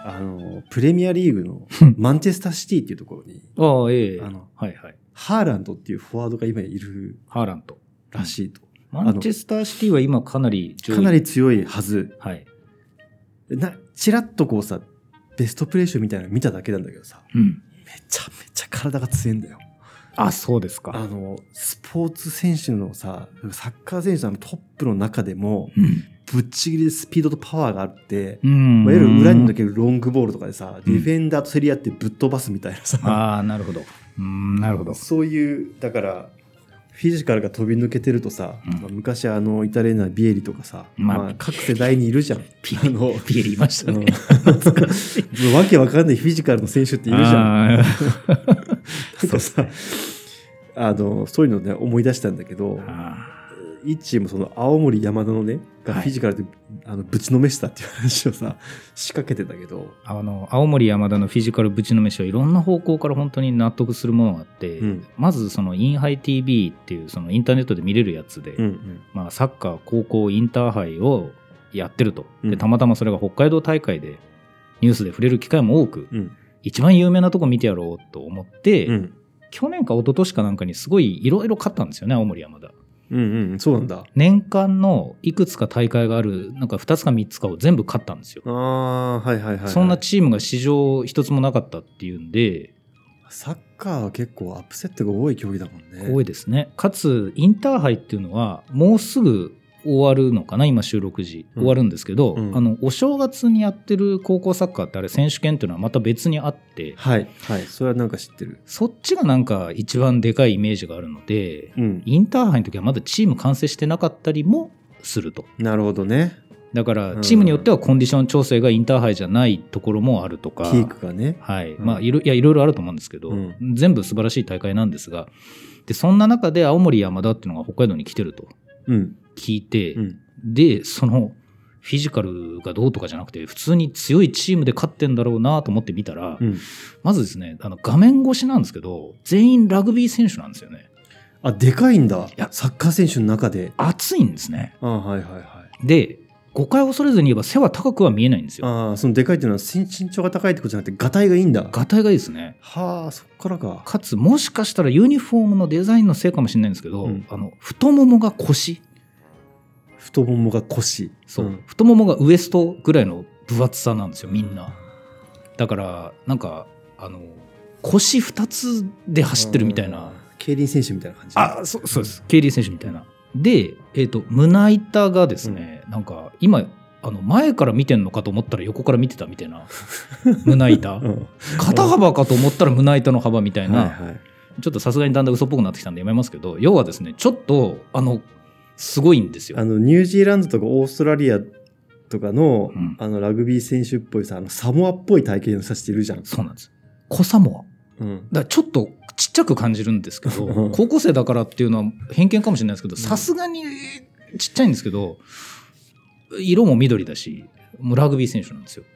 プレミアリーグのマンチェスターシティっていうところに、 はいはい。 ハーランドっていうフォワードが今いるハーランド。 らしいと。 マンチェスターシティは今かなり上位。 かなり強いはず。 はい。 チラッとこうさ、ベストプレー集みたいなの見ただけなんだけどさ、 うん。 めちゃめちゃ体が強いんだよ。 あ、そうですか。 スポーツ選手のさ、サッカー選手のトップの中でも、 うん、 ぶっちぎりでスピードとパワーがあって、 いわゆる裏に抜けるロングボールとかでさ、ディフェンダーと競り合ってぶっ飛ばすみたいなさ。 ああ、なるほど。なるほど。 そういう、だから、フィジカルが飛び抜けてるとさ、昔イタリアのビエリとかさ、各世代にいるじゃん。 ビエリいましたね。 わけわかんないフィジカルの選手っているじゃん。なんかさ、そういうのね、思い出したんだけど、一チームその青森山田のね、がフィジカルで、ぶちのめしたっていう話をさ、仕掛けてたけど。 青森山田のフィジカルぶちのめしはいろんな方向から本当に納得するものがあって、まずそのインハイ TV っていうそのインターネットで見れるやつで、サッカー高校インターハイをやってると。で、たまたまそれが北海道大会でニュースで触れる機会も多く、一番有名なとこ見てやろうと思って、去年か一昨年かなんかにすごいいろいろ勝ったんですよね、青森山田。 そうなんだ。 年間のいくつか大会がある、なんか2つか3つかを全部勝ったんですよ。そんなチームが史上一つもなかったっていうんで、 サッカーは結構アップセットが多い競技だもんね。 多いですね。かつインターハイっていうのはもうすぐ終わるのかな、今収録時終わるんですけど、お正月にやってる高校サッカーってあれ選手権っていうのはまた別にあって、 それはなんか知ってる。 そっちがなんか一番でかいイメージがあるので、インターハイの時はまだチーム完成してなかったりもすると。 なるほどね。 だからチームによってはコンディション調整がインターハイじゃないところもあるとか、 キークがね、 いろいろあると思うんですけど、全部素晴らしい大会なんですが、でそんな中で青森山田っていうのが北海道に来てると聞いて、でそのフィジカルがどうとかじゃなくて普通に強いチームで勝ってんだろうなと思って見たら、まずですね、画面越しなんですけど全員ラグビー選手なんですよね。 でかいんだ。サッカー選手の中で熱いんですね。で誤解を恐れずに言えば背は高くは見えないんですよ。 そのでかいっていうのは身長が高いってことじゃなくてガタイがいいんだ。 ガタイがいいですね。 そっからか。 かつもしかしたらユニフォームのデザインのせいかもしれないんですけど、太ももが腰。 太ももが腰。 太ももがウエストぐらいの分厚さなんですよ、みんな。だからなんか腰2つで走ってるみたいな。 競輪選手みたいな感じ。 そうです。競輪選手みたいな。で、胸板がですね、なんか今前から見てんのかと思ったら横から見てたみたいな胸板、肩幅かと思ったら胸板の幅みたいな、ちょっとさすがにだんだん嘘っぽくなってきたんでやめますけど、要はですね、ちょっとすごいんですよ。 ニュージーランドとかオーストラリアとかの、ラグビー選手っぽいさ、サモアっぽい体型の人たちいるじゃん。 そうなんです。コサモア。だからちょっとちっちゃく感じるんですけど、高校生だからっていうのは偏見かもしれないですけど、さすがにちっちゃいんですけど、色も緑だし、もうラグビー選手なんですよ。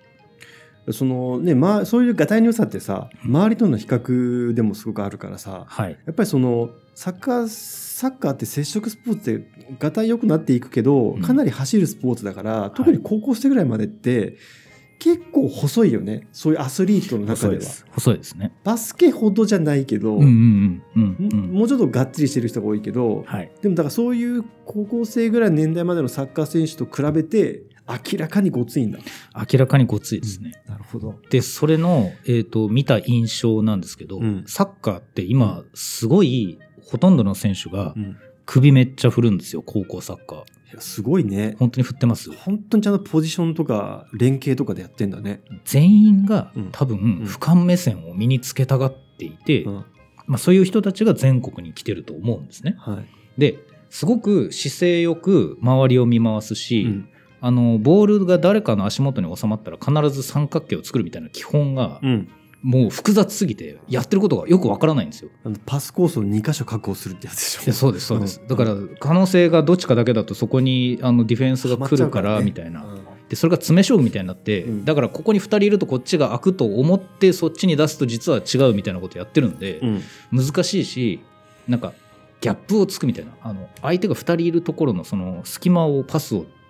そういうガタイの良さってさ、周りとの比較でもすごくあるからさ、やっぱりサッカーって接触スポーツでガタイ良くなっていくけど、かなり走るスポーツだから、特に高校生ぐらいまでって結構細いよね。そういうアスリートの中では細いですね。 バスケほどじゃないけど、もうちょっとがっちりしてる人が多いけど、でもだからそういう高校生ぐらいの年代までのサッカー選手と比べて明らかにごついんだ。 明らかにごついですね。 なるほど。 でそれの、見た印象なんですけど、サッカーって今すごいほとんどの選手が首めっちゃ振るんですよ、高校サッカー。 すごいね。 本当に振ってます。 本当にちゃんとポジションとか連携とかでやってんだね。 全員が多分俯瞰目線を身につけたがっていて、そういう人たちが全国に来てると思うんですね。ですごく姿勢よく周りを見回すし、ボールが誰かの足元に収まったら必ず三角形を作るみたいな基本が、もう複雑すぎてやってることがよくわからないんですよ。 パスコースを2箇所確保するってやつでしょ。 そうですそうです、だから可能性がどっちかだけだとそこにディフェンスが来るからみたいな、でそれが詰め勝負みたいになって、だからここに2人いるとこっちが開くと思ってそっちに出すと実は違うみたいなことやってるんで、難しいし、なんかギャップをつくみたいな、相手が2人いるところのその隙間をパスを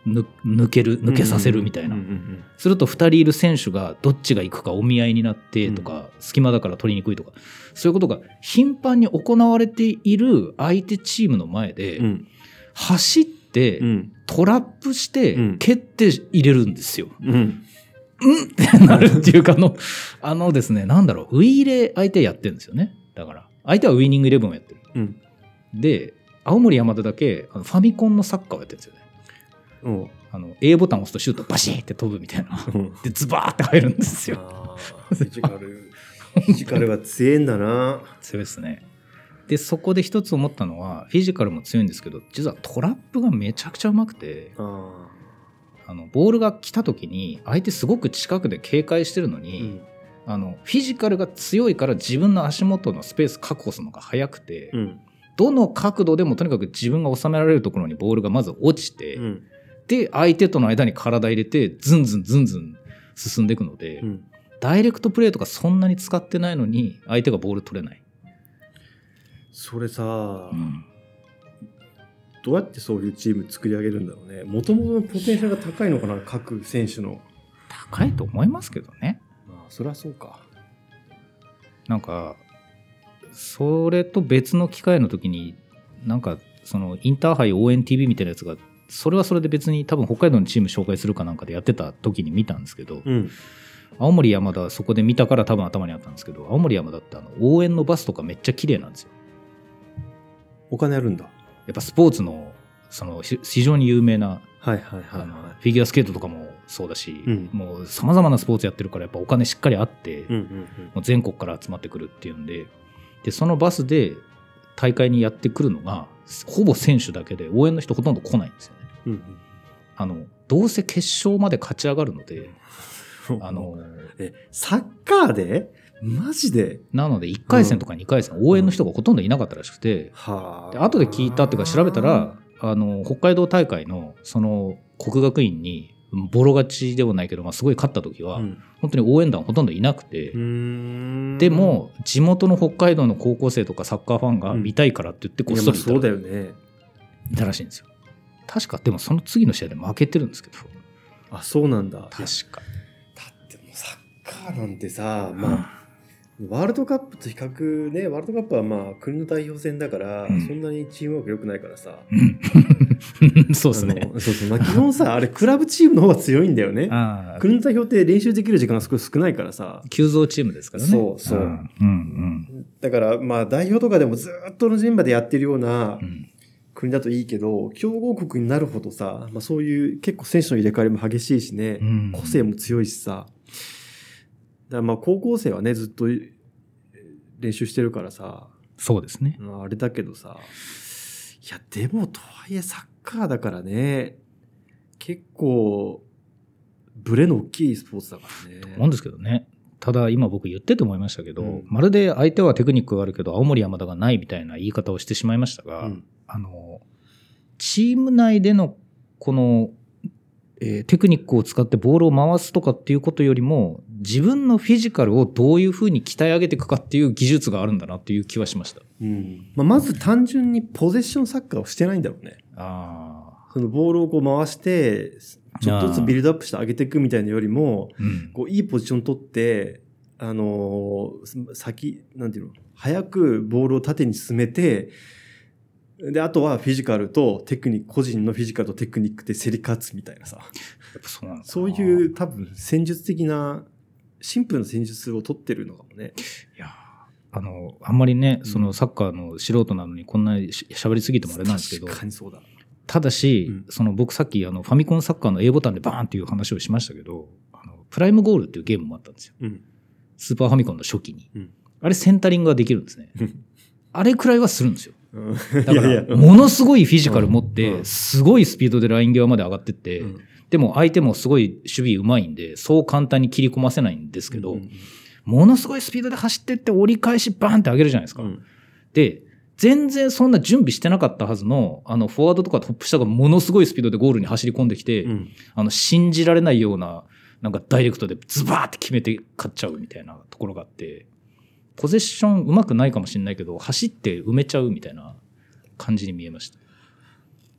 抜けさせるみたいな、すると2人いる選手がどっちが行くかお見合いになってとか、隙間だから取りにくいとか、そういうことが頻繁に行われている相手チームの前で、走ってトラップして蹴って入れるんですよ。ってなるっていうかですね、なんだろう、ウイイレ相手やってるんですよね。だから相手はウイニングイレブンをやってる、で青森山田だけファミコンのサッカーをやってるんですよね。A ボタンを押すとシュートバシーって飛ぶみたいな、でズバーって入るんですよ。 フィジカルは強いんだな。 強いですね。でそこで一つ思ったのは、フィジカルも強いんですけど、実はトラップがめちゃくちゃうまくて、ボールが来た時に相手すごく近くで警戒してるのに、フィジカルが強いから自分の足元のスペース確保するのが早くて、どの角度でもとにかく自分が収められるところにボールがまず落ちて、で相手との間に体入れてズンズン進んでいくので、ダイレクトプレーとかそんなに使ってないのに相手がボール取れない。 それさ、どうやってそういうチーム作り上げるんだろうね。もともとのポテンシャルが高いのかな、各選手の。 高いと思いますけどね。 そりゃそうか。 なんかそれと別の機会の時に、なんかそのインターハイ応援 TV みたいなやつが、それはそれで別に多分北海道のチーム紹介するかなんかでやってた時に見たんですけど、青森山田そこで見たから多分頭にあったんですけど、青森山田って応援のバスとかめっちゃ綺麗なんですよ。 お金あるんだ。 やっぱスポーツの非常に有名な、フィギュアスケートとかもそうだし、もうさまざまなスポーツやってるから、やっぱお金しっかりあって、もう全国から集まってくるっていうんで、そのバスで大会にやってくるのがほぼ選手だけで、応援の人ほとんど来ないんですよね。どうせ決勝まで勝ち上がるので、 サッカーでマジでなので1回戦とか2回戦、応援の人がほとんどいなかったらしくて、で後で聞いたっていうか調べたら、北海道大会のその国学院にボロ勝ちでもないけど、すごい勝った時は、本当に応援団ほとんどいなくて、でも地元の北海道の高校生とかサッカーファンが見たいからって言ってこっそりいたらしいんですよ。確かでもその次の試合で負けてるんですけど。 あ、そうなんだ。 確か。 だってもうサッカーなんてさ、ワールドカップと比較ね、ワールドカップは国の代表戦だから、そんなにチームワーク良くないからさ。 そうですね。 基本さ、あれクラブチームの方が強いんだよね。国の代表って練習できる時間が少ないからさ。 急増チームですからね。 そう。だから代表とかでもずっと同じメンバーでやってるような国だといいけど、強豪国になるほどさ、そういう結構選手の入れ替わりも激しいしね、個性も強いしさ。だから高校生はね、ずっと練習してるからさ。 そうですね。 あれだけどさ、いやでもとはいえサッカーだからね、結構ブレの大きいスポーツだからね。 と思うんですけどね。ただ今僕言ってて思いましたけど、まるで相手はテクニックがあるけど青森山田がないみたいな言い方をしてしまいましたが、チーム内でのこのテクニックを使ってボールを回すとかっていうことよりも、自分のフィジカルをどういうふうに鍛え上げていくかっていう技術があるんだなっていう気はしました。 まず単純にポゼッションサッカーをしてないんだろうね。そのボールを回してちょっとずつビルドアップして上げていくみたいなよりも、いいポジション取ってなんていうの、早くボールを縦に進めて、であとはフィジカルとテクニック、個人のフィジカルとテクニックで競り勝つみたいなさ、そういう多分戦術的なシンプルな戦術を取ってるのかもね。 いやあんまりね、そのサッカーの素人なのにこんなに喋りすぎてもあれなんですけど、 確かにそうだ。 ただし、その僕さっきファミコンサッカーの A ボタンでバーンっていう話をしましたけど、プライムゴールっていうゲームもあったんですよ、スーパーファミコンの初期に、あれセンタリングができるんですねあれくらいはするんですよ。だからものすごいフィジカル持ってすごいスピードでライン際まで上がってって、でも相手もすごい守備うまいんでそう簡単に切り込ませないんですけど、ものすごいスピードで走ってって折り返しバーンって上げるじゃないですか、で全然そんな準備してなかったはずのフォワードとかトップ下がものすごいスピードでゴールに走り込んできて、信じられないようななんかダイレクトでズバーって決めて勝っちゃうみたいなところがあって、ポゼッションうまくないかもしれないけど走って埋めちゃうみたいな感じに見えました。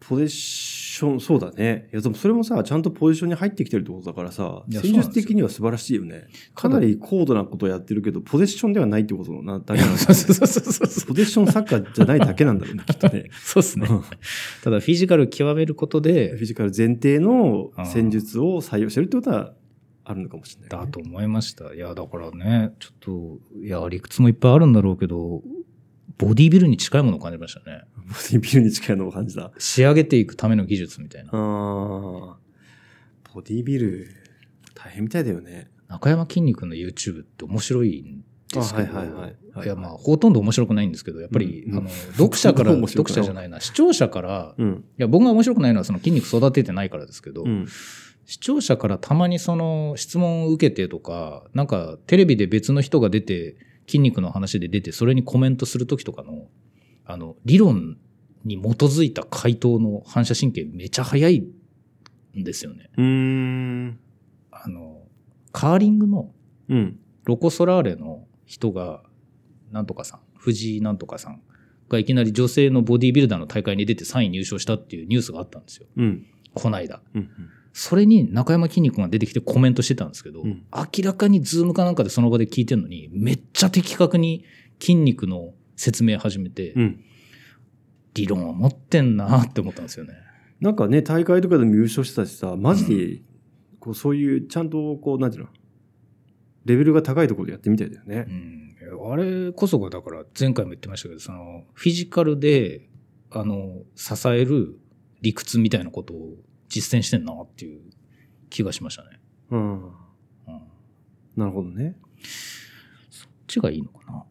ポジション、そうだね。いやでもそれもさ、ちゃんとポジションに入ってきてるってことだからさ、戦術的には素晴らしいよね。かなり高度なことをやってるけど、ポゼッションではないってことだけなんだ、ね。ポゼッションサッカーじゃないだけなんだろうね、きっとね。 そうですね。ただフィジカル極めることで、 フィジカル前提の戦術を採用してるってことはあるのかもしれない、 ね。だと思いました。いや、だからね、ちょっと、いや、理屈もいっぱいあるんだろうけど、ボディビルに近いものを感じましたね。 ボディビルに近いのを感じた。 仕上げていくための技術みたいな。 ボディビル、大変みたいだよね。 中山きんに君の YouTube って面白いんですけど、 いや、まあ、ほとんど面白くないんですけど、やっぱり、読者から、読者じゃないな、視聴者から、いや、僕が面白くないのはその筋肉育ててないからですけど、視聴者からたまにその質問を受けてとか、なんかテレビで別の人が出て、筋肉の話で出て、それにコメントするときとかの、理論に基づいた回答の反射神経めちゃ早いんですよね。カーリングの、ロコ・ソラーレの人が、なんとかさん、藤井なんとかさんがいきなり女性のボディービルダーの大会に出て3位入賞したっていうニュースがあったんですよ。こないだ。それに中山きんに君が出てきてコメントしてたんですけど、明らかにズームかなんかでその場で聞いてるのに、めっちゃ的確に筋肉の説明始めて、理論は持ってんなって思ったんですよね。 なんかね、大会とかでも優勝してたしさ、マジで、こうそういう、ちゃんとこう、なんていうの、レベルが高いところでやってみたいだよね。 あれこそが、だから前回も言ってましたけど、その、フィジカルで、支える理屈みたいなことを実践してんなっていう気がしましたね。 なるほどね。 そっちがいいのかな。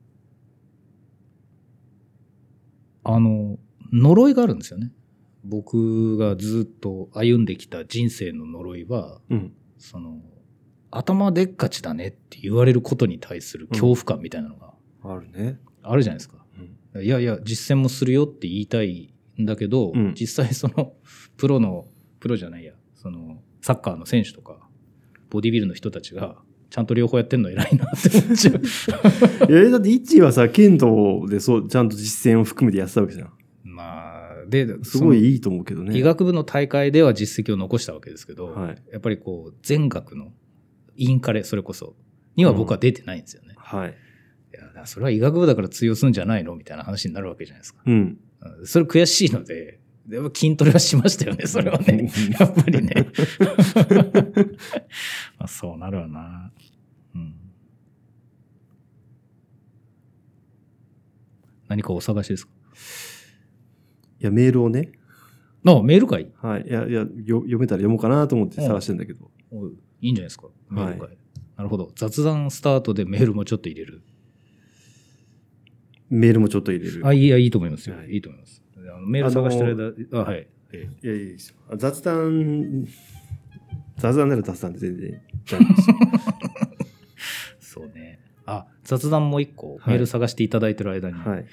呪いがあるんですよね。僕がずっと歩んできた人生の呪いは、その、頭でっかちだねって言われることに対する恐怖感みたいなのが、 あるね。 あるじゃないですか。いやいや、実践もするよって言いたいんだけど、実際その、プロじゃないや、その、サッカーの選手とか、ボディビルの人たちが、ちゃんと両方やってんの偉いなって思っちゃう。 いや、だってイッチーはさ、剣道でちゃんと実践を含めてやってたわけじゃん。すごいいいと思うけどね。 医学部の大会では実績を残したわけですけど、やっぱりこう、全学のインカレ、それこそ、には僕は出てないんですよね。いや、それは医学部だから通用するんじゃないのみたいな話になるわけじゃないですか。それ悔しいので、でも筋トレはしましたよね、それはね。やっぱりね。まあそうなるわな。何かお探しですか？ いや、メールをね。 メールかい？ はい。いや、読めたら読もうかなと思って探してんだけど。 いいんじゃないですか、メール会。なるほど。雑談スタートでメールもちょっと入れる。 メールもちょっと入れる。 いいと思いますよ。いいと思います。メール探してる間、はい。 いや、いいですよ。雑談なら雑談で全然大丈夫ですよ。 そうね。雑談もう一個、メール探していただいてる間に、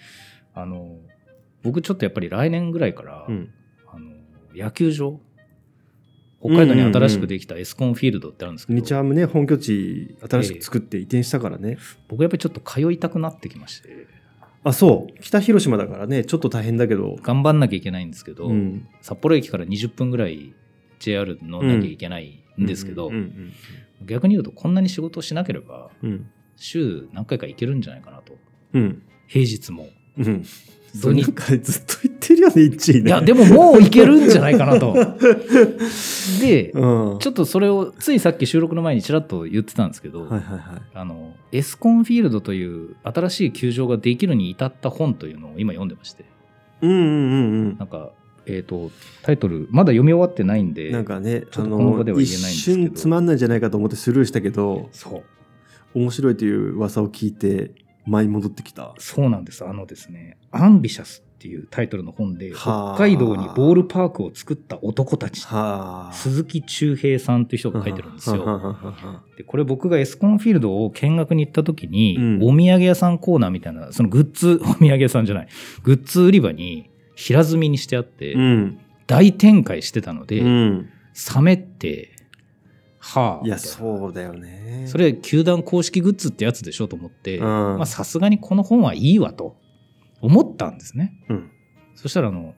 僕ちょっとやっぱり来年ぐらいから、野球場、北海道に新しくできたエスコンフィールドってあるんですけど、 日ハムね、本拠地新しく作って移転したからね。 僕やっぱりちょっと通いたくなってきまして。 そう。北広島だからね、ちょっと大変だけど。 頑張んなきゃいけないんですけど、札幌駅から20分ぐらい JR 乗んなきゃいけないんですけど、逆に言うとこんなに仕事をしなければ、週何回か行けるんじゃないかなと。平日も。 それ回ずっと言ってるよね、1位ね。 いや、でももういけるんじゃないかなと。で、ちょっとそれをついさっき収録の前にちらっと言ってたんですけど、エスコンフィールドという新しい球場ができるに至った本というのを今読んでまして。なんか、タイトル、まだ読み終わってないんで、 なんかね、 ちょっとこの場では言えないんですけど。 一瞬つまんないんじゃないかと思ってスルーしたけど、面白いという噂を聞いて、前に戻ってきた。 そうなんです。ですね、アンビシャスっていうタイトルの本で、北海道にボールパークを作った男たち、鈴木忠平さんという人が書いてるんですよ。で、これ僕がエスコンフィールドを見学に行った時に、お土産屋さんコーナーみたいな、そのグッズ、お土産屋さんじゃない、グッズ売り場に平積みにしてあって、大展開してたので、冷めて、 いや、そうだよね。 それ球団公式グッズってやつでしょと思って、さすがにこの本はいいわと思ったんですね。そしたら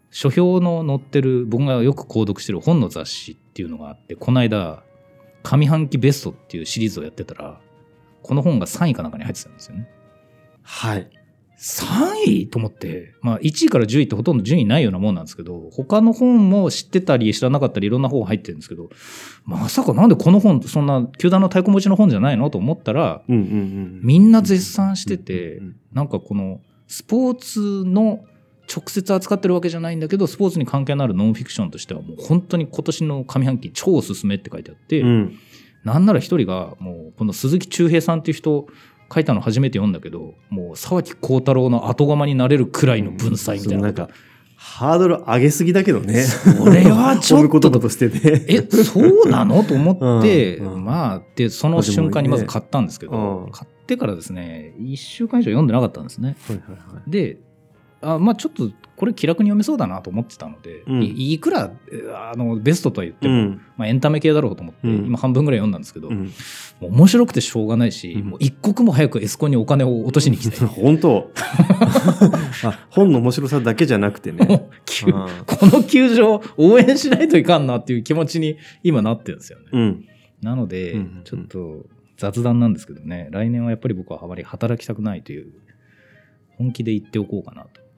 書評の載ってる僕がよく購読してる本の雑誌っていうのがあって、この間上半期ベストっていうシリーズをやってたら、この本が3位かなんかに入ってたんですよね。 はい。 3位と思って、まあ1位から10位ってほとんど順位ないようなもんなんですけど、他の本も知ってたり知らなかったりいろんな本入ってるんですけど、まさかなんでこの本そんな球団の太鼓持ちの本じゃないのと思ったら、みんな絶賛してて、なんかこのスポーツの直接扱ってるわけじゃないんだけど、スポーツに関係のあるノンフィクションとしてはもう本当に今年の上半期超おすすめって書いてあって、なんなら一人がもうこの鈴木忠平さんっていう人書いたの初めて読んだけど、もう沢木耕太郎の後釜になれるくらいの文才みたいな。 なんかハードル上げすぎだけどね。 それはちょっと言葉としてね。 そうなのと思って、まあでその瞬間にまず買ったんですけど、買ってからですね1週間以上読んでなかったんですね。で、まあちょっとこれ気楽に読めそうだなと思ってたので、いくらベストとは言っても、まあ、エンタメ系だろうと思って、今半分ぐらい読んだんですけど、もう面白くてしょうがないし、もう一刻も早くエスコンにお金を落としに来て本当本の面白さだけじゃなくてねこの球場応援しないといかんなっていう気持ちに今なってるんですよね。なので、ちょっと雑談なんですけどね、来年はやっぱり僕はあまり働きたくないという本気で言っておこうかなと。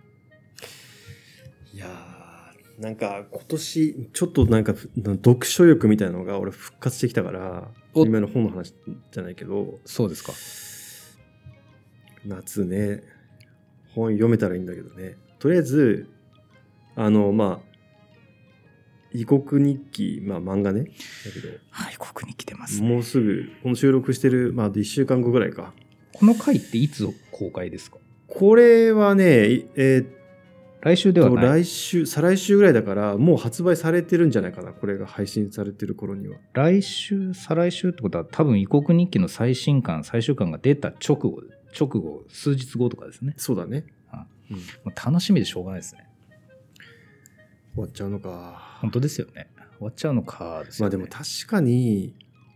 いやー、なんか今年ちょっとなんか読書欲みたいなのが俺復活してきたから、今の本の話じゃないけど。 そうですか。 夏ね、本読めたらいいんだけどね。とりあえずまあ異国日記、まあ漫画ねだけど、 異国日記出ますね。 もうすぐこの収録してるまあ1週間後ぐらいか。 この回っていつ公開ですか？ これはね、 来週ではない。 再来週ぐらいだから、もう発売されてるんじゃないかな、これが配信されてる頃には。 来週、再来週ってことは、多分異国日記の最終巻が出た直後、数日後とかですね。 そうだね。 もう楽しみでしょうがないですね。 終わっちゃうのか。 本当ですよね。終わっちゃうのかですよね。 まあでも確かに、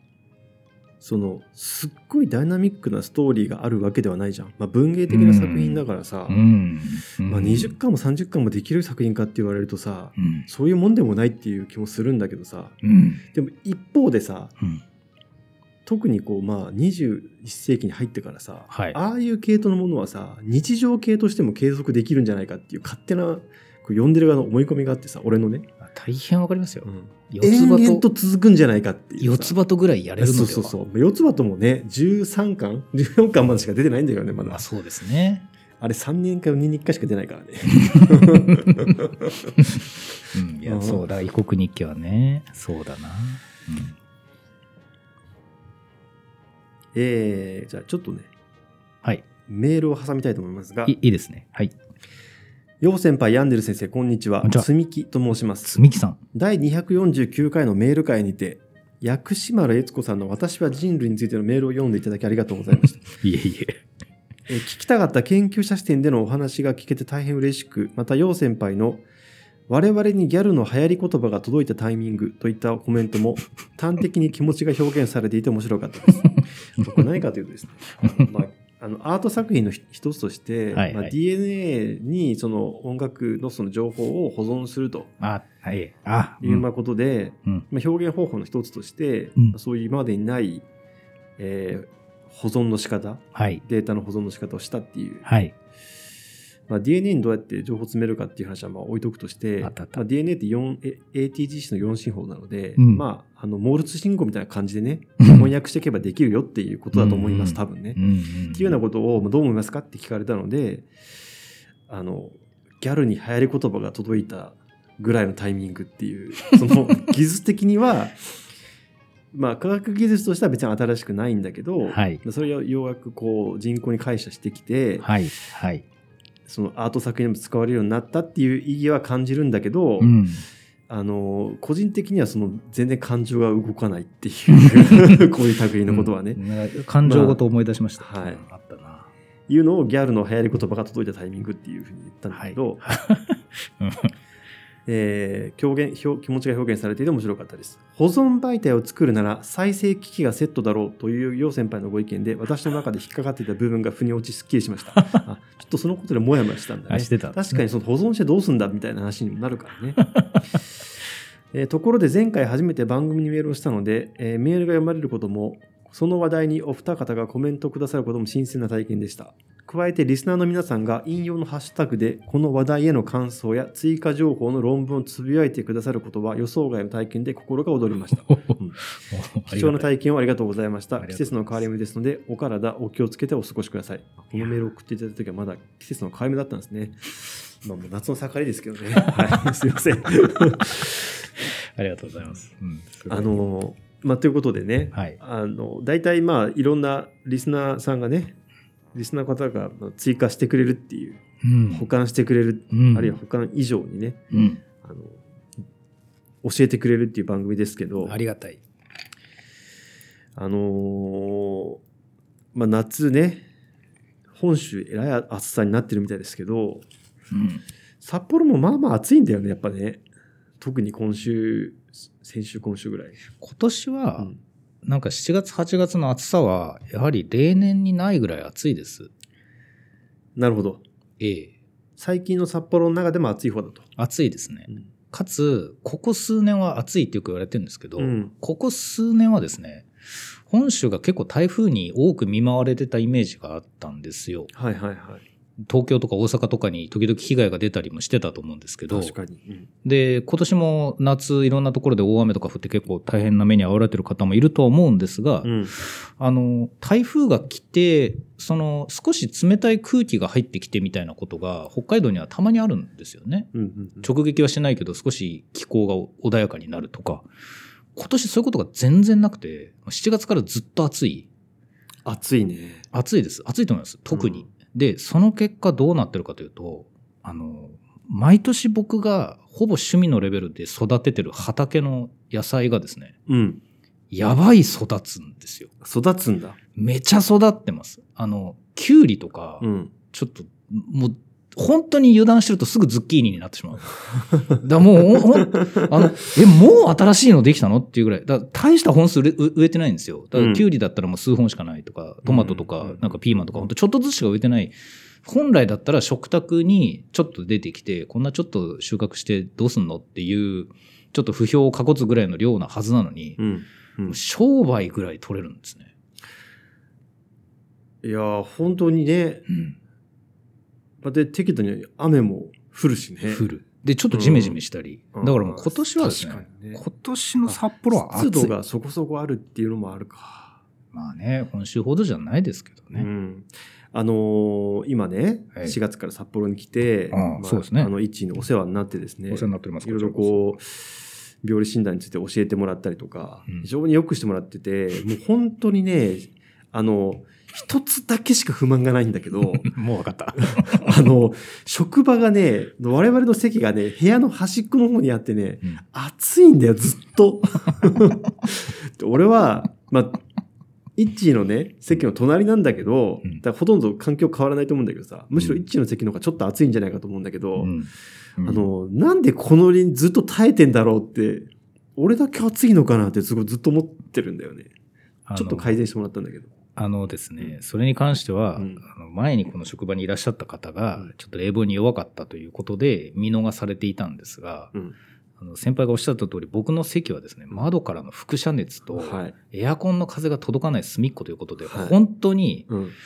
すっごいダイナミックなストーリーがあるわけではないじゃん。まあ、文芸的な作品だからさ、まあ、20巻も30巻もできる作品かって言われるとさ、そういうもんでもないっていう気もするんだけどさ、でも一方でさ、特にまあ21世紀に入ってからさ、ああいう系統のものはさ、日常系としても継続できるんじゃないかっていう勝手な読んでる側の思い込みがあってさ、俺のね。 大変わかりますよ。 延々と続くんじゃないかっていう。 四つ葉とぐらいやれるのでは。 そう四つ葉ともね、13巻14巻までしか出てないんだよね、まだ。 そうですね。あれ3年か4年に1回しか出ないからね。 いや、そうだ、異国日記はね、そうだな。 じゃあちょっとね、メールを挟みたいと思いますが。 いいですね。はい。 よう先輩、ヤンデル先生、こんにちは。つみきと申します。 つみきさん。 第249回のメール会にて、薬師丸悦子さんの私は人類についてのメールを読んでいただきありがとうございました。 いえいえ。 聞きたかった研究者視点でのお話が聞けて大変嬉しく、またよう先輩の我々にギャルの流行り言葉が届いたタイミングといったコメントも端的に気持ちが表現されていて面白かったです。これ何かというとですね、アート作品の一つとして、DNA にその音楽のその情報を保存するということで、表現方法の一つとして、そういう今までにない、保存の仕方、データの保存の仕方をしたっていう、DNA にどうやって情報を詰めるかっていう話は置いとくとして、DNA って ATGC の4進法なので、モールス信号みたいな感じでね、翻訳していけばできるよっていうことだと思います、多分ね。っていうようなことをどう思いますかって聞かれたので、ギャルに流行り言葉が届いたぐらいのタイミングっていう、その技術的には、まあ科学技術としては別に新しくないんだけど、それをようやく人口に解釈してきて、そのアート作品にも使われるようになったっていう意義は感じるんだけど、個人的には全然感情が動かないっていうこういう類のことはね、 感情ごと思い出しました、あったないうのをギャルの流行り言葉が届いたタイミングっていうふうに言ったんだけど、 気持ちが表現されていて面白かったです。保存媒体を作るなら再生機器がセットだろうという楊先輩のご意見で、私の中で引っかかっていた部分が腑に落ちすっきりしましたちょっとそのことでモヤモヤしたんだね。 してたんですね。 確かにその保存してどうすんだみたいな話にもなるからねところで前回初めて番組にメールをしたので、メールが読まれることもその話題にお二方がコメントくださることも新鮮な体験でした。加えてリスナーの皆さんが引用のハッシュタグでこの話題への感想や追加情報の論文をつぶやいてくださることは予想外の体験で心が躍りました、貴重な体験をありがとうございました。季節の変わり目ですのでお体お気をつけてお過ごしください。このメールを送っていただいた時はまだ季節の変わり目だったんですね。もう夏の盛りですけどね、はい、すいませんありがとうございます、 ということでね、 はい、 大体いろんなリスナーさんがね、リスナーの方が追加してくれるっていう、保管してくれる、あるいは保管以上にね、教えてくれるっていう番組ですけど、 ありがたい。 夏ね、本州えらい暑さになってるみたいですけど、札幌もまあまあ暑いんだよね、やっぱね。特に先週今週ぐらい。 今年は、なんか7月8月の暑さはやはり例年にないぐらい暑いです。 なるほど。最近の札幌の中でも暑い方だと。 暑いですね、かつここ数年は暑いってよく言われてるんですけど、ここ数年はですね、本州が結構台風に多く見舞われてたイメージがあったんですよ。 はいはいはい。 東京とか大阪とかに時々被害が出たりもしてたと思うんですけど、 確かに、 で今年も夏いろんなところで大雨とか降って結構大変な目に遭われてる方もいるとは思うんですが、台風が来て少し冷たい空気が入ってきてみたいなことが北海道にはたまにあるんですよね、直撃はしないけど少し気候が穏やかになるとか。今年そういうことが全然なくて、7月からずっと暑い。 暑いね。 暑いです。暑いと思います。特に。で、その結果どうなってるかというと、毎年僕がほぼ趣味のレベルで育ててる畑の野菜がですね、やばい育つんですよ。 育つんだ。 めちゃ育ってます。キュウリとか、ちょっと、もう、本当に油断してるとすぐズッキーニになってしまう。だもう、もう新しいのできたのっていうぐらい。だ大した本数植えてないんですよ。だからキュウリだったらもう数本しかないとか、トマトとか、なんかピーマンとか、本当ちょっとずつしか植えてない。本来だったら食卓にちょっと出てきて、こんなちょっと収穫してどうすんのっていう、ちょっと不評をかこつぐらいの量なはずなのに、商売ぐらい取れるんですね。 いや、本当にね。で、適度に雨も降るしね。 降る。で、ちょっとジメジメしたり。だからもう今年はですね、今年の札幌は暑い。 湿度がそこそこあるっていうのもあるか。 まあね、本州ほどじゃないですけどね。 今ね、4月から札幌に来て、 そうですね。 一のお世話になってですね。 お世話になっております。 いろいろ病理診断について教えてもらったりとか、非常によくしてもらってて、もう本当にね、一つだけしか不満がないんだけど、 もう分かった。 職場がね、我々の席がね、部屋の端っこの方にあってね、暑いんだよ、ずっと。俺は、イッチーのね、席の隣なんだけど、だからほとんど環境変わらないと思うんだけどさ、むしろイッチーの席の方がちょっと暑いんじゃないかと思うんだけど、なんでこのにずっと耐えてんだろうって、俺だけ暑いのかなってすごいずっと思ってるんだよね。ちょっと改善してもらったんだけど。 ですね、それに関しては、前にこの職場にいらっしゃった方が、ちょっと冷房に弱かったということで見逃されていたんですが、先輩がおっしゃった通り、僕の席はですね、窓からの輻射熱とエアコンの風が届かない隅っこということで、本当に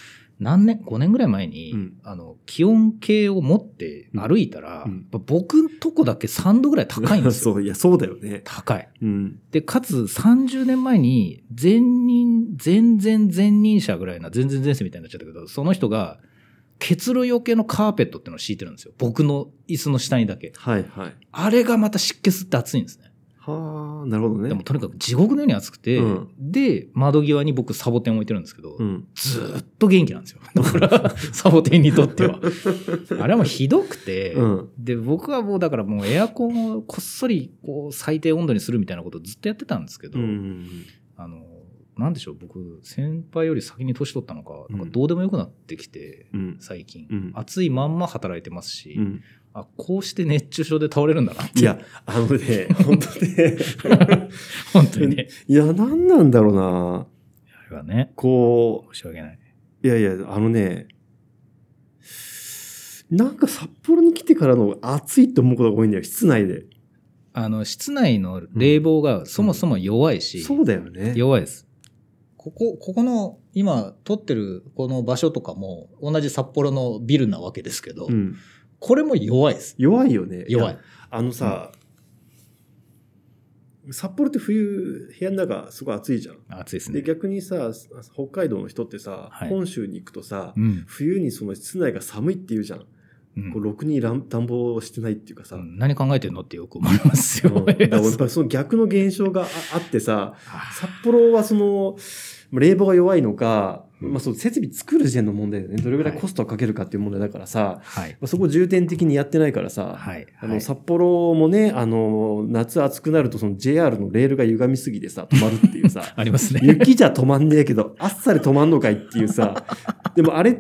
5年ぐらい前に、気温計を持って歩いたら、僕んとこだけ3度ぐらい高いんですよ。 いや、そうだよね。 高い。で、かつ30年前に前任者ぐらいな、前世みたいになっちゃったけど、その人が結露よけのカーペットっていうのを敷いてるんですよ。僕の椅子の下にだけ。あれがまた湿気吸って暑いんですね。 はあ、なるほどね。 でもとにかく地獄のように暑くて、で、窓際に僕サボテン置いてるんですけど、ずーっと元気なんですよ。だから、サボテンにとっては。あれはもうひどくて、で、僕はもうだからもうエアコンをこっそりこう最低温度にするみたいなことをずっとやってたんですけど、なんでしょう、僕、先輩より先に年取ったのか、なんかどうでもよくなってきて、最近。暑いまんま働いてますし、 こうして熱中症で倒れるんだなって。 いや、本当ね。 本当にね。 いや、何なんだろうな。 あれはね。 こう。 申し訳ない。 いやいや、なんか札幌に来てからの暑いと思うことが多いんだよ、室内で。 室内の冷房がそもそも弱いし。 そうだよね。 弱いです。ここの今撮ってるこの場所とかも同じ札幌のビルなわけですけど、これも弱いです。 弱いよね。 弱い。 札幌って冬部屋の中すごい暑いじゃん。 暑いですね。 で逆にさ、北海道の人ってさ、本州に行くとさ、冬にその室内が寒いって言うじゃん。こうろくに暖房してないっていうかさ、 何考えてんのってよく思いますよ。 だからやっぱりその逆の現象があってさ、札幌はその冷房が弱いのか、その設備作る時点の問題だよね。どれぐらいコストをかけるかっていう問題だからさ、そこ重点的にやってないからさ、札幌もね、夏暑くなるとその JR のレールが歪みすぎてさ、止まるっていうさ、 ありますね。 雪じゃ止まんねえけど、暑さで止まんのかいっていうさ、でもあれって、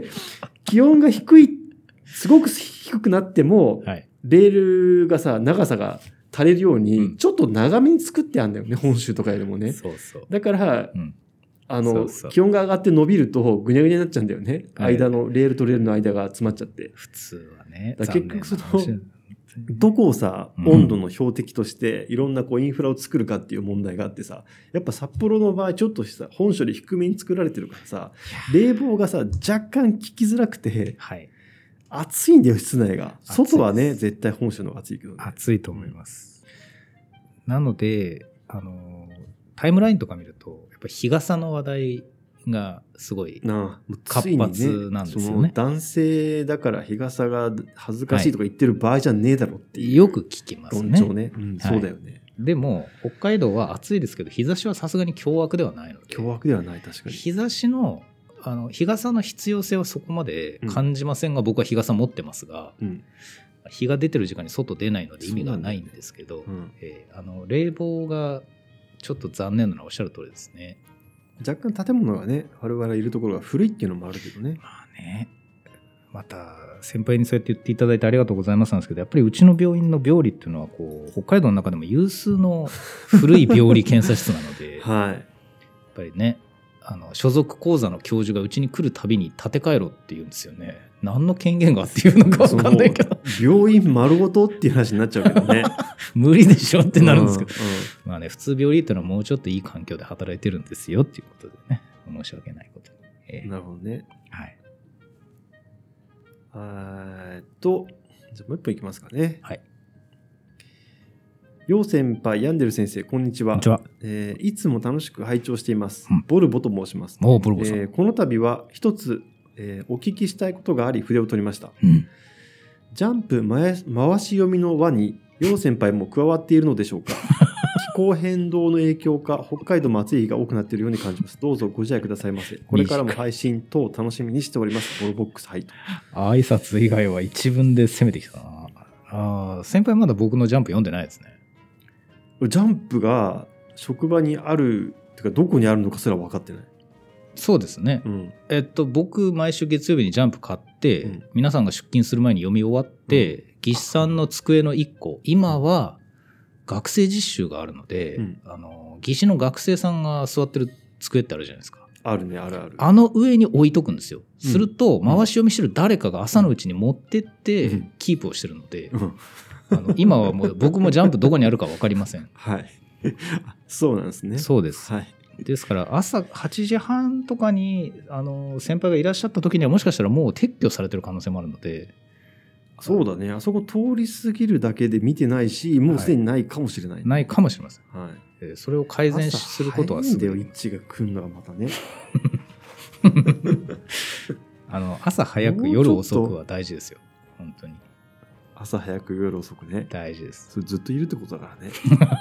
気温がすごく低くなっても、レールがさ、長さが足りるように、ちょっと長めに作ってあるんだよね、本州とかよりもね。だから、気温が上がって伸びるとぐにゃぐにゃになっちゃうんだよね。間の、レールとレールの間が詰まっちゃって。 普通はね。 結局どこをさ、温度の標的として、いろんなインフラを作るかっていう問題があってさ、やっぱ札幌の場合、ちょっとさ、本州より低めに作られてるからさ、冷房がさ、若干効きづらくて、暑いんだよ、室内が。外はね、絶対本州の方が暑いけどね。 暑いと思います。なので、タイムラインとか見ると、やっぱ日傘の話題がすごい活発なんですよね。 男性だから日傘が恥ずかしいとか言ってる場合じゃねえだろっていう。 よく聞きますね。 論調ね。そうだよね。 でも、北海道は暑いですけど、日差しはさすがに凶悪ではないので。 凶悪ではない、確かに。 日差しの、日傘の必要性はそこまで感じませんが、僕は日傘持ってますが、日が出てる時間に外出ないので意味がないんですけど、冷房がちょっと残念なのはおっしゃる通りですね。 若干建物がね、我々いるところが古いっていうのもあるけどね。 また先輩にそうやって言っていただいてありがとうございますなんですけど、やっぱりうちの病院の病理っていうのは北海道の中でも有数の古い病理検査室なので、やっぱりね、所属講座の教授がうちに来るたびに建て替えろって言うんですよね。何の権限がっていうのか分かんないけど、 病院丸ごとっていう話になっちゃうけどね。 無理でしょってなるんですけど、まあね、普通病理っていうのはもうちょっといい環境で働いてるんですよっていうことでね、申し訳ないことに、 なるほどね。じゃあもう一本いきますかね。よう先輩、ヤンデル先生、こんにちは。いつも楽しく拝聴しています。ボルボと申します。 ボルボさん。 この度は一つ、お聞きしたいことがあり筆を取りました。ジャンプ回し読みの輪によう先輩も加わっているのでしょうか。気候変動の影響か北海道も暑い日が多くなっているように感じます。どうぞご自愛くださいませ。これからも配信等楽しみにしております。ボルボックスハイと。 挨拶以外は一文で攻めてきたな。先輩まだ僕のジャンプ読んでないですね。 ジャンプが職場にあるてかどこにあるのかすら分かってない。 そうですね、僕毎週月曜日にジャンプ買って、皆さんが出勤する前に読み終わって、技師さんの机の1個、今は学生実習があるので、技師の学生さんが座ってる机ってあるじゃないですか。 あるね、あるある。 あの上に置いとくんですよ。すると回し読みしてる誰かが朝のうちに持ってってキープをしてるので、今はもう僕もジャンプどこにあるか分かりません。 そうなんですね。 そうです。ですから朝8時半とかに先輩がいらっしゃった時にはもしかしたらもう撤去されてる可能性もあるので。 そうだね。あそこ通り過ぎるだけで見てないし、もうすでにないかもしれない、 ないかもしれません。それを改善することはすごい。 朝早いんだよ、一致が来るのがまたね。 朝早く夜遅くは大事ですよ。本当に。 朝早く夜遅くね。 大事です。 それずっといるってことだからね。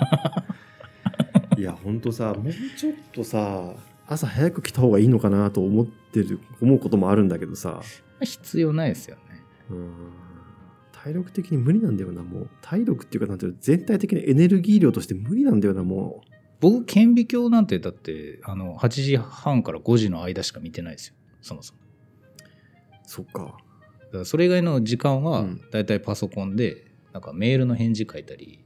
いや本当さ、もうちょっとさ朝早く来た方がいいのかなと思うこともあるんだけどさ、 必要ないですよね。 体力的に無理なんだよな。もう体力っていうかなんていう全体的にエネルギー量として無理なんだよな。もう僕顕微鏡なんてだって8時半から5時の間しか見てないですよ、そもそも。 そっか。 だからそれ以外の時間はだいたいパソコンでなんかメールの返事書いたり、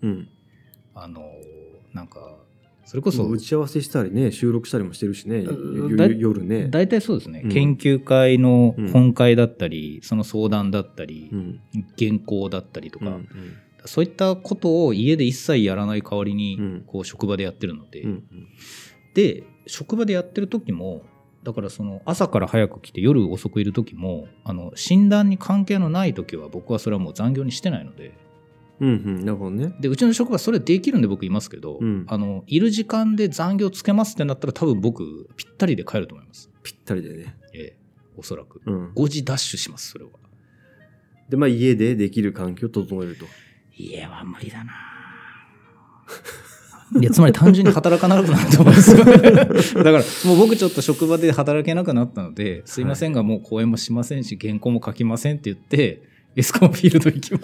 なんかそれこそ打ち合わせしたりね、収録したりもしてるしね、夜ね。 大体そうですね、研究会の本会だったり、その相談だったり、原稿だったりとか、そういったことを家で一切やらない代わりにこう職場でやってるので、で職場でやってる時もだからその朝から早く来て夜遅くいる時も診断に関係のない時は僕はそれはもう残業にしてないので、 なるほどね。 でうちの職場それできるんで僕いますけど、いる時間で残業つけますってなったら多分僕ぴったりで帰ると思います。 ぴったりでね。 おそらく、5時ダッシュしますそれは。 で家でできる環境を整えると。 家は無理だな。いやつまり単純に働かなくなると思うんですよね。だからもう僕ちょっと職場で働けなくなったので、すいませんがもう講演もしませんし原稿も書きませんって言ってエスコンフィールド行きます。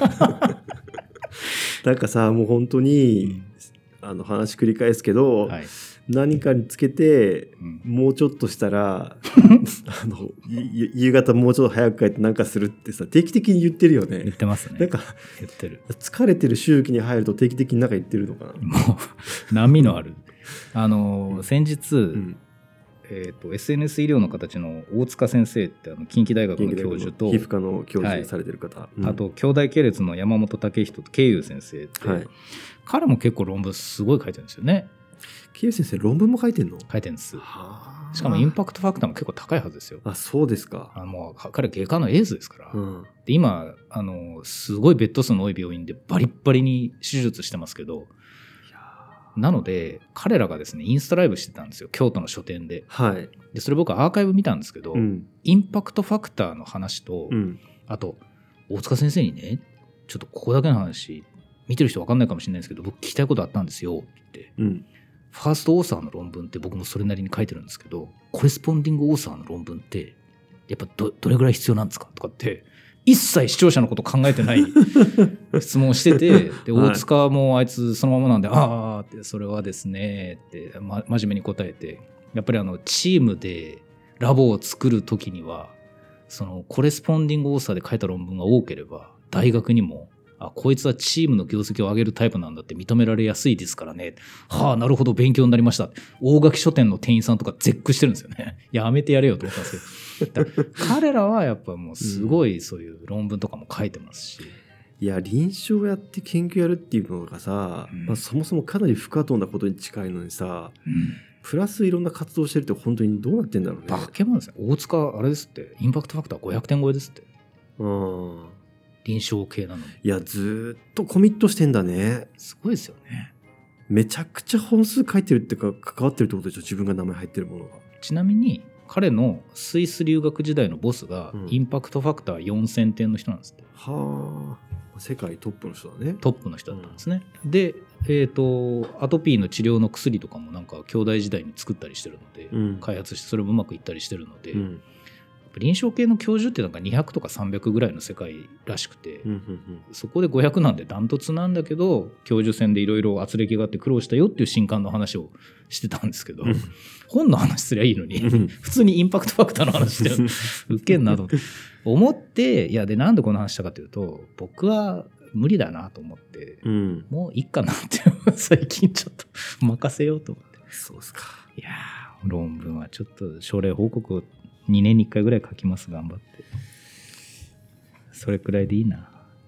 なんかさ、もう本当に、話繰り返すけど、何かにつけて、もうちょっとしたら夕方もうちょっと早く帰ってなんかするってさ、定期的に言ってるよね。 言ってますね。 なんか言ってる。 疲れてる周期に入ると定期的になんか言ってるのかな。 もう波のある先日、SNS 医療の形の大塚先生って近畿大学の教授と皮膚科の教授されてる方、 あと兄弟系列の山本武人と慶友先生って、彼も結構論文すごい書いてるんですよね。 慶友先生論文も書いてんの？ 書いてるんです。しかもインパクトファクターも結構高いはずですよ。 あ、そうですか。 もう彼外科のエースですから、で今すごいベッド数の多い病院でバリッバリに手術してますけど、なので彼らがですねインスタライブしてたんですよ、京都の書店で。でそれ僕アーカイブ見たんですけど、インパクトファクターの話と、あと大塚先生にね、ちょっとここだけの話見てる人分かんないかもしれないんですけど僕聞きたいことあったんですよって言って、ファーストオーサーの論文って僕もそれなりに書いてるんですけど、コレスポンディングオーサーの論文ってやっぱ どれぐらい必要なんですかとかって一切視聴者のこと考えてない質問をしてて、で大塚もあいつそのままなんで、ああってそれはですねって、真面目に答えて、やっぱりチームでラボを作るときにはそのコレスポンディングオーサーで書いた論文が多ければ大学にもこいつはチームの業績を上げるタイプなんだって認められやすいですからね。なるほど勉強になりました。大垣書店の店員さんとか絶句してるんですよね。やめてやれよと思ったんですけど彼らはやっぱもうすごいそういう論文とかも書いてますし、 いや臨床やって研究やるっていうのがさ、そもそもかなり不可能なことに近いのにさ、プラスいろんな活動してるって本当にどうなってんだろうね。 化け物ですね。大塚あれですって、インパクトファクター500点超えですって。臨床系なのに。 いやずっとコミットしてんだね。 すごいですよね。 めちゃくちゃ本数書いてるってか関わってるってことでしょ、自分が名前入ってるものが。 ちなみに彼のスイス留学時代のボスがインパクトファクター4000点の人なんですって。 世界トップの人だね。 トップの人だったんですね。で、アトピーの治療の薬とかもなんか兄弟時代に作ったりしてるので、開発してそれもうまくいったりしてるので、臨床系の教授ってなんか200とか300ぐらいの世界らしくて、そこで500なんでダントツなんだけど教授選でいろいろ圧力があって苦労したよっていう新刊の話をしてたんですけど、本の話すりゃいいのに普通にインパクトファクターの話してるウケんなと思って、いやでなんでこの話したかというと、僕は無理だなと思って、もういいかなって最近ちょっと任せようと思って。 そうですか。 いや論文はちょっと症例報告を2年に1回ぐらい書きます。頑張って。それくらいでいいな。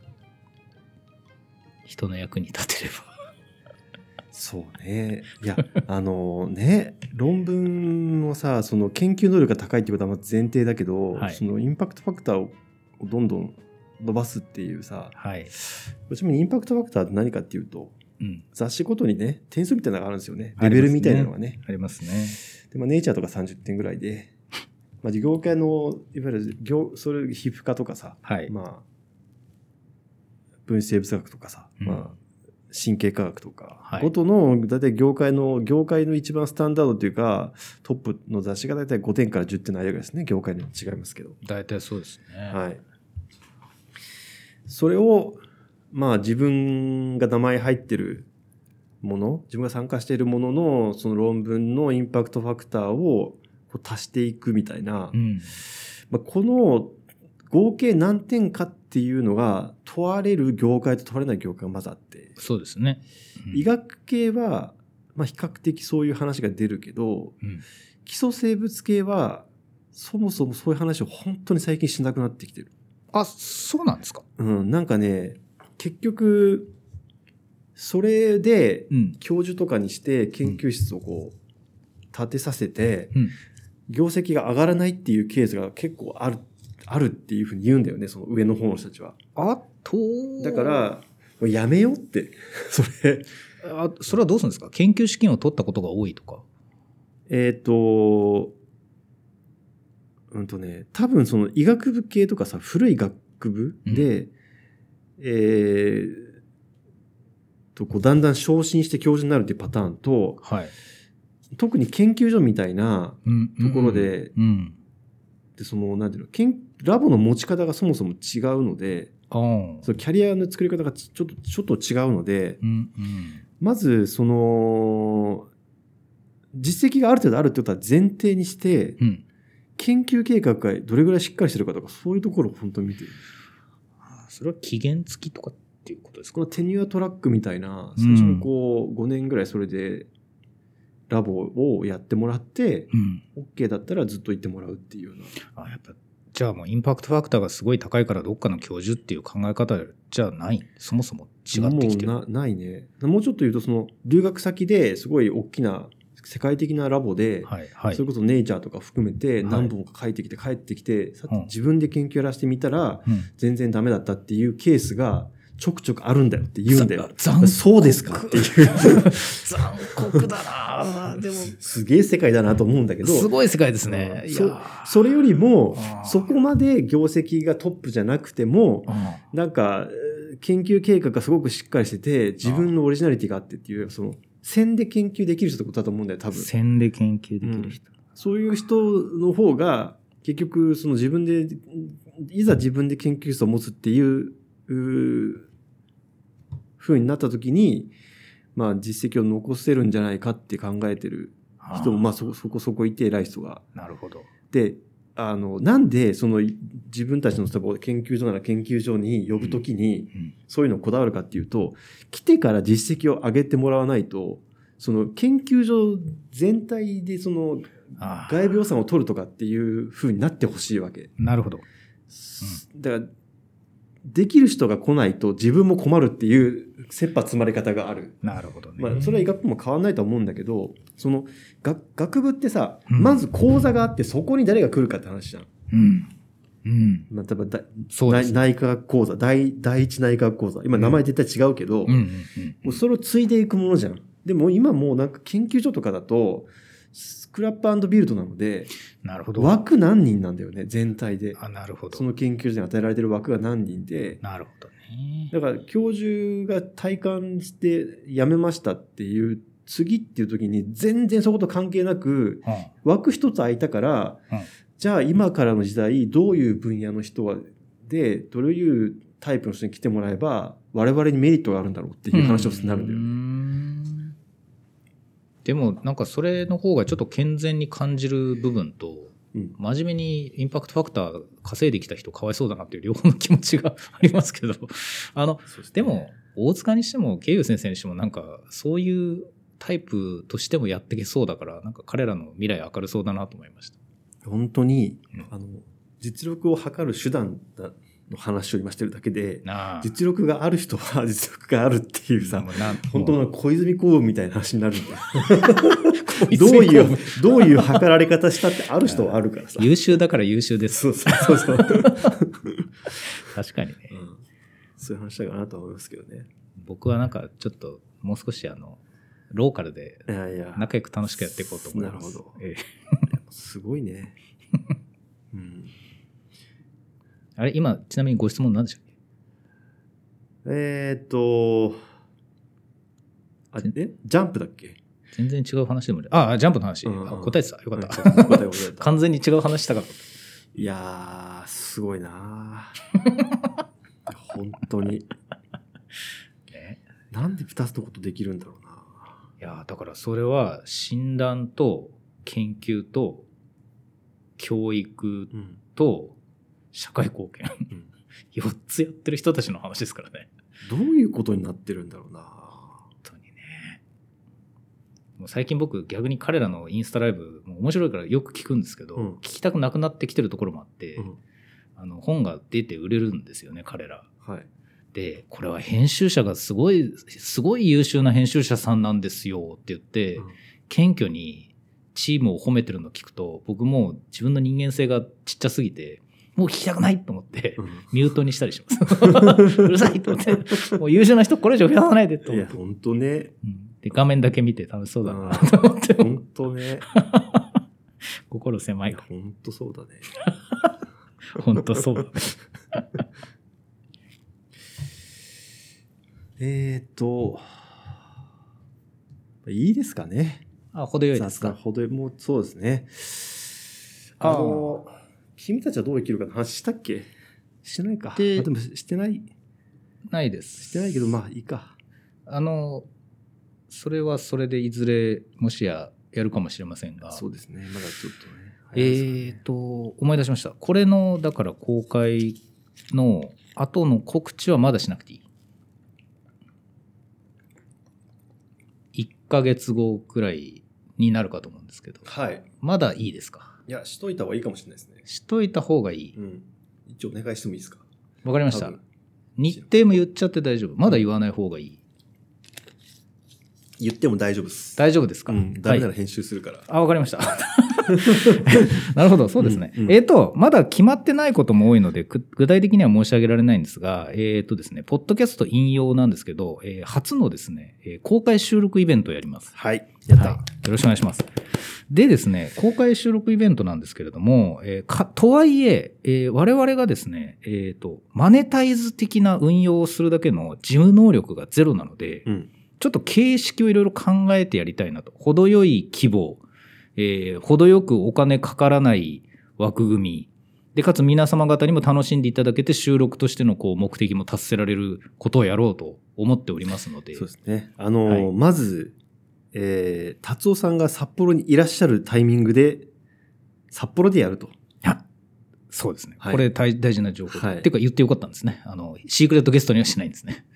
人の役に立てれば。 そうね。いやね、論文のさ、その研究能力が高いっていうことは前提だけど、そのインパクトファクターをどんどん伸ばすっていうさ、ちなみにインパクトファクターって何かっていうと、雑誌ごとにね点数みたいなのがあるんですよね。レベルみたいなのがね。 ありますね。 で、ネイチャーとか30点ぐらいで、業界のいわゆるそれ皮膚科とかさ、分子生物学とかさ、神経科学とかごとのだいたい業界の一番スタンダードっていうかトップの雑誌がだいたい5点から10点の間ぐらいですね。業界に違いますけど。 だいたいそうですね。 それを自分が名前入ってるもの、自分が参加しているもののその論文のインパクトファクターを足していくみたいな、この合計何点かっていうのが問われる業界と問われない業界がまずあって。 そうですね。 医学系は、まあ比較的そういう話が出るけど、基礎生物系はそもそもそういう話を本当に最近しなくなってきてる。 あ、そうなんですか。 なんかね、結局、それで教授とかにして研究室をこう立てさせて、業績が上がらないっていうケースが結構あるっていうふうに言うんだよね、その上の方の人たちは。だから、やめようって、それ。 それはどうするんですか？研究資金を取ったことが多いとか。 多分その医学部系とかさ、古い学部で、こうだんだん昇進して教授になるっていうパターンと、特に研究所みたいなところで、でそのなんていうの、ラボの持ち方がそもそも違うので、そのキャリアの作り方がちょっと違うので、まずその実績がある程度あるってことは前提にして、研究計画がどれぐらいしっかりしてるかとか、そういうところを本当に見てる。 それは期限付きとかっていうことですか？ このテニュアトラックみたいな、最初にこう5年ぐらいそれでラボをやってもらって、OK だったらずっと行ってもらうっていうような。 やっぱじゃあもうインパクトファクターがすごい高いからどっかの教授っていう考え方じゃない、そもそも違ってきてる。 もうないね。もうちょっと言うと、その留学先ですごい大きな世界的なラボで、それこそネイチャーとか含めて何本か書いてきて帰ってきて、自分で研究やらせてみたら全然ダメだったっていうケースがちょくちょくあるんだよって言うんだよ。そうですかっていう。 残酷だな。でもすげえ世界だなと思うんだけど。 すごい世界ですね。 それよりもそこまで業績がトップじゃなくても、なんか研究計画がすごくしっかりしてて、自分のオリジナリティがあってっていう、その線で研究できる人ってことだと思うんだよ、多分。 線で研究できる人。 そういう人の方が結局そのいざ自分で研究室を持つっていう風になった時に、まあ実績を残せるんじゃないかって考えてる人も、まあそこそこいて偉い人が。 なるほど。 で、なんでその自分たちの研究所なら研究所に呼ぶときにそういうのをこだわるかっていうと、来てから実績を上げてもらわないと、その研究所全体でその外部予算を取るとかっていう風になってほしいわけ。 なるほど。 だからできる人が来ないと自分も困るっていう切羽詰まり方がある。 なるほどね。 まあそれは医学部も変わらないと思うんだけど、その学部ってさ、まず講座があってそこに誰が来るかって話じゃん。まあ多分内科学講座、第一内科学講座、今名前絶対違うけど、もうそれを継いでいくものじゃん。でも今もうなんか研究所とかだとスクラップ&ビルドなので、 なるほど。 枠何人なんだよね、全体で。 なるほど。 その研究所に与えられてる枠が何人で。 なるほどね。 だから教授が退官して辞めましたっていう次っていう時に全然そこと関係なく、枠一つ空いたから、じゃあ今からの時代どういう分野の人でどういうタイプの人に来てもらえば我々にメリットがあるんだろうっていう話をなるんだよね。 でもなんかそれの方がちょっと健全に感じる部分と、真面目にインパクトファクター稼いできた人かわいそうだなっていう両方の気持ちがありますけど、でも大塚にしても慶友先生にしてもなんかそういうタイプとしてもやっていけそうだから、なんか彼らの未来明るそうだなと思いました。 本当に、実力を測る手段の話を今してるだけで、実力がある人は実力があるっていうさ、本当の小泉公文みたいな話になるんだよ。どういう測られ方したってある人はあるからさ。 優秀だから優秀です。 そう。 確かにね、 そういう話だかなと思いますけどね。 僕はなんかちょっともう少しローカルで仲良く楽しくやっていこうと思います。 なるほど。すごいね。 あれ今ちなみにご質問何でしたっけ？ジャンプだっけ？ 全然違う話でもジャンプの話、答えてた。よかった。完全に違う話したかった。 いやーすごいな本当に、なんで2つのことできるんだろうな。 いやだからそれは診断と研究と教育と社会貢献、4つやってる人たちの話ですからね。 どういうことになってるんだろうな。 本当にね。もう最近僕逆に彼らのインスタライブも面白いからよく聞くんですけど、聞きたくなくなってきてるところもあって、本が出て売れるんですよね、彼ら。 はい。 で、これは編集者がすごい優秀な編集者さんなんですよって言って、謙虚にチームを褒めてるのを聞くと、僕もう自分の人間性がちっちゃすぎて、もう聞きたくないと思って、ミュートにしたりします。うるさいと思って、もう優秀な人これ以上増やさないでと思って。 いや、本当ね。 で、画面だけ見て楽しそうだなと思って。 本当ね。 心狭い。 本当そうだね。 本当そうだね。 いいですかね。 程よいですか。 程よい、もうそうですね。君たちはどう生きるかの話したっけ？してないか。でもしてない。 ないです。 してないけど、まあいいか。 それはそれでいずれもしやるかもしれませんが。 そうですね。まだちょっとね。思い出しました。これの、だから公開の後の告知はまだしなくていい。1ヶ月後くらいになるかと思うんですけど。 はい。 まだいいですか？ いや、しといた方がいいかもしれないですね。 しといた方がいい。 一応お願いしてもいいですか？ わかりました。日程も言っちゃって大丈夫。まだ言わない方がいい。 言っても大丈夫です。 大丈夫ですか？ ダメなら編集するから。 わかりました。なるほど、そうですね。まだ決まってないことも多いので、具体的には申し上げられないんですが、ですね、ポッドキャスト引用なんですけど、初のですね、公開収録イベントをやります。 はい。やった。 よろしくお願いします。でですね、公開収録イベントなんですけれども、とはいえ我々がですね、マネタイズ的な運用をするだけの事務能力がゼロなので、ちょっと形式をいろいろ考えてやりたいなと。程よい規模、程よくお金かからない枠組み。で、かつ皆様方にも楽しんでいただけて収録としての目的も達せられることをやろうと思っておりますので。 そうですね。まず、達夫さんが札幌にいらっしゃるタイミングで、札幌でやると。 そうですね。これ大事な情報で。っていうか言ってよかったんですね。シークレットゲストにはしないんですね。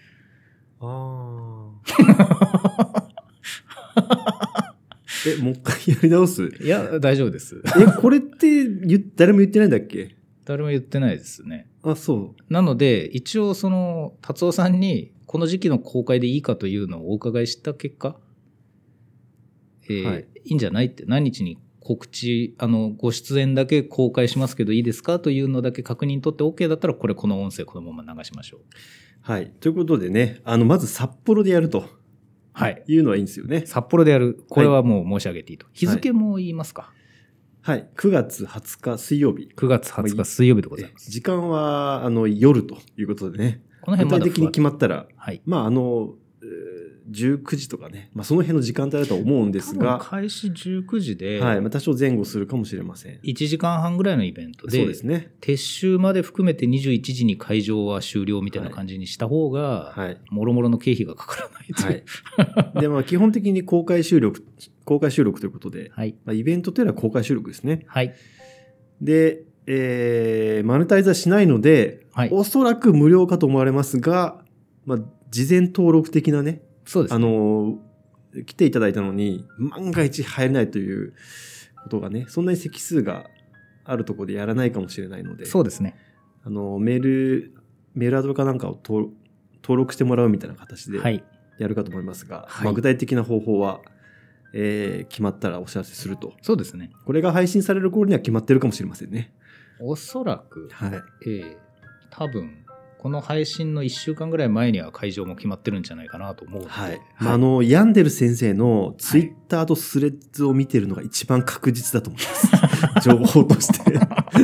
もう一回やり直す？ いや、大丈夫です。 これって誰も言ってないんだっけ？ 誰も言ってないですね。 そう。 なので、一応達夫さんにこの時期の公開でいいかというのをお伺いした結果、いいんじゃないって、何日に告知、ご出演だけ公開しますけどいいですかというのだけ確認取って OK だったら、この音声このまま流しましょう。 はい。ということでね、まず札幌でやると。いうのはいいんですよね。 札幌でやる。これはもう申し上げていいと。日付も言いますか？ はい。9月20日水曜日。 9月20日水曜日でございます。 時間は、夜ということでね。 この辺具体的に決まったら、まあ、19時とかね、その辺の時間帯だと思うんですが、 開始19時で、 多少前後するかもしれません。 1時間半ぐらいのイベントで、 そうですね。 撤収まで含めて21時に会場は終了みたいな感じにした方が、もろもろの経費がかからないという。 で、基本的に公開収録ということで、イベントというのは公開収録ですね。で、マネタイズはしないので、おそらく無料かと思われますが、事前登録的なね、 そうですね。 来ていただいたのに万が一入れないということがね、そんなに席数があるところでやらないかもしれないので、 そうですね。 メールアドかなんかを登録してもらうみたいな形でやるかと思いますが、具体的な方法は、決まったらお知らせすると。 そうですね。 これが配信される頃には決まってるかもしれませんね。 おそらく、多分この配信の1週間ぐらい前には会場も決まってるんじゃないかなと思うので、 ヤンデル先生のツイッターとスレッズを見てるのが一番確実だと思います。情報として。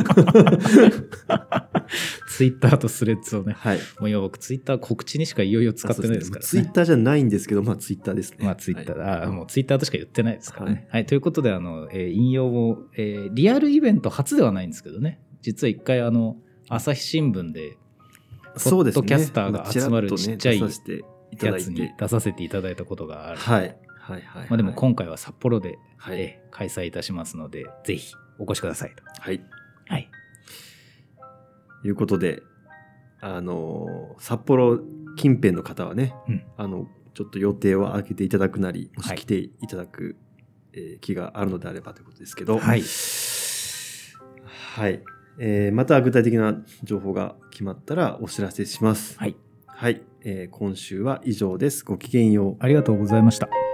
ツイッターとスレッズをね。もう今僕ツイッター告知にしかいよいよ使ってないですからね。 ツイッターじゃないんですけど、ツイッターですね。 ツイッター、もうツイッターとしか言ってないですからね。ということで、引用を、リアルイベント初ではないんですけどね。実は一回朝日新聞で、ポッドキャスターが集まるちっちゃいやつに出させていただいたことがある。でも今回は札幌で開催いたしますので、ぜひお越しくださいと。 いうことで、札幌近辺の方はね、ちょっと予定を空けていただくなり、もし来ていただく、気があるのであればということですけど、はい。はい。また具体的な情報が決まったらお知らせします。はい。はい。今週は以上です。ごきげんよう。 ありがとうございました。